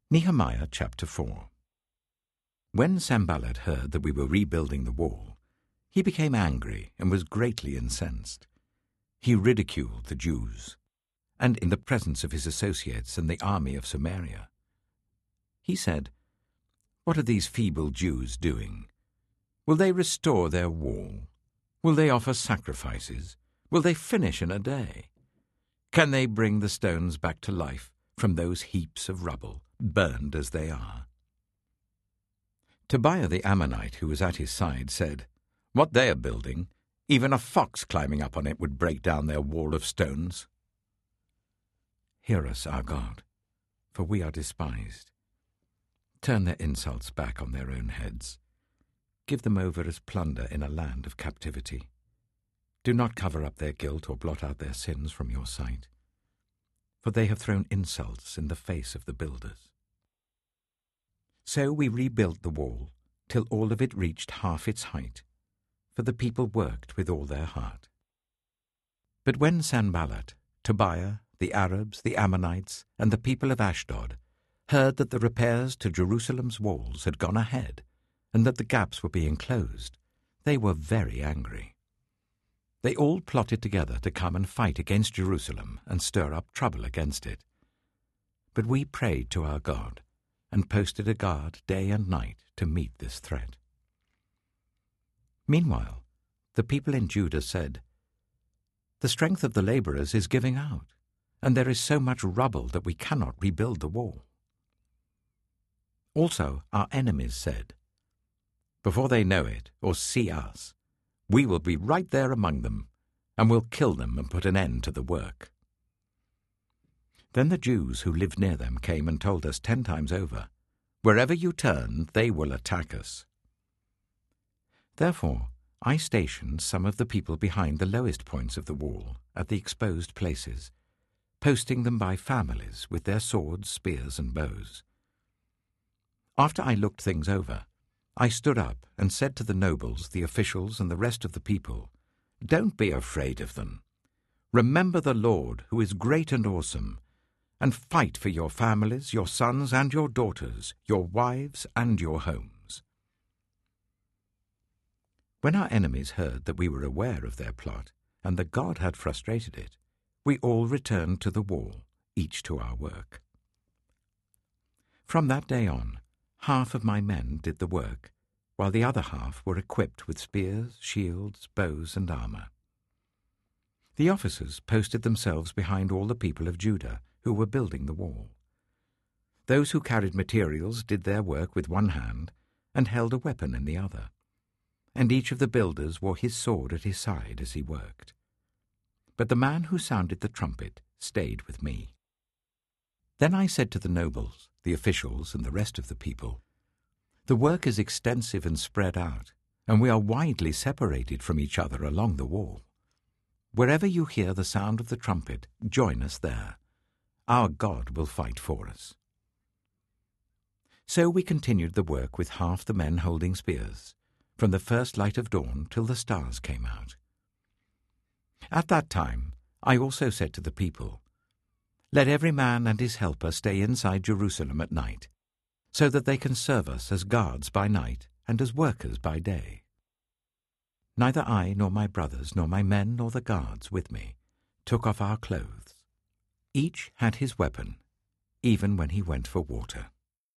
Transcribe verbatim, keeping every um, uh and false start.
Nehemiah chapter four. When Sanballat heard that we were rebuilding the wall, he became angry and was greatly incensed. He ridiculed the Jews, and in the presence of his associates and the army of Samaria. He said, "What are these feeble Jews doing? Will they restore their wall? Will they offer sacrifices? Will they finish in a day? Can they bring the stones back to life from those heaps of rubble, burned as they are?" Tobiah the Ammonite, who was at his side, said, "What they are building, even a fox climbing up on it would break down their wall of stones." Hear us, our God, for we are despised. Turn their insults back on their own heads. Give them over as plunder in a land of captivity. Do not cover up their guilt or blot out their sins from your sight, for they have thrown insults in the face of the builders. So we rebuilt the wall till all of it reached half its height, for the people worked with all their heart. But when Sanballat, Tobiah, the Arabs, the Ammonites, and the people of Ashdod heard that the repairs to Jerusalem's walls had gone ahead and that the gaps were being closed, they were very angry. They all plotted together to come and fight against Jerusalem and stir up trouble against it. But we prayed to our God and posted a guard day and night to meet this threat. Meanwhile, the people in Judah said, "The strength of the laborers is giving out, and there is so much rubble that we cannot rebuild the wall." Also our enemies said, "Before they know it or see us, we will be right there among them, and will kill them and put an end to the work." Then the Jews who lived near them came and told us ten times over, "Wherever you turn, they will attack us." Therefore I stationed some of the people behind the lowest points of the wall, at the exposed places, posting them by families with their swords, spears, and bows. After I looked things over, I stood up and said to the nobles, the officials, and the rest of the people, "Don't be afraid of them. Remember the Lord, who is great and awesome, and fight for your families, your sons and your daughters, your wives and your homes." When our enemies heard that we were aware of their plot, and that God had frustrated it, we all returned to the wall, each to our work. From that day on, half of my men did the work, while the other half were equipped with spears, shields, bows, and armor. The officers posted themselves behind all the people of Judah who were building the wall. Those who carried materials did their work with one hand and held a weapon in the other, and each of the builders wore his sword at his side as he worked. But the man who sounded the trumpet stayed with me. Then I said to the nobles, the officials, and the rest of the people, "The work is extensive and spread out, and we are widely separated from each other along the wall. Wherever you hear the sound of the trumpet, join us there. Our God will fight for us." So we continued the work with half the men holding spears, from the first light of dawn till the stars came out. At that time I also said to the people, "Let every man and his helper stay inside Jerusalem at night, so that they can serve us as guards by night and as workers by day." Neither I nor my brothers nor my men nor the guards with me took off our clothes. Each had his weapon, even when he went for water.